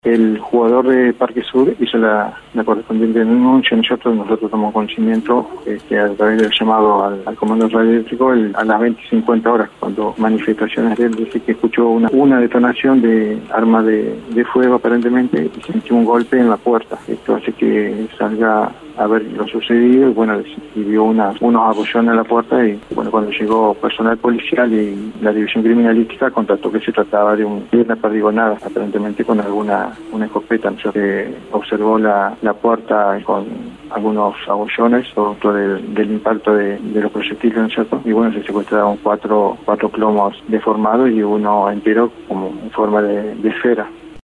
El jugador de Parque Sur hizo la correspondiente denuncia. Nosotros tomamos conocimiento a través del llamado al comando radioeléctrico a las 20:50 horas, cuando manifestaciones de él dice que escuchó una detonación de arma de fuego aparentemente y sintió un golpe en la puerta. Esto hace que salga a ver lo sucedido y vio unos abollones en la puerta y cuando llegó personal policial y la división criminalística constató que se trataba de una perdigonada, aparentemente con una escopeta. Se observó la puerta con algunos abollones producto del impacto de los proyectiles, ¿no es cierto? Y se secuestraron cuatro plomos deformados y uno entero como en forma de esfera.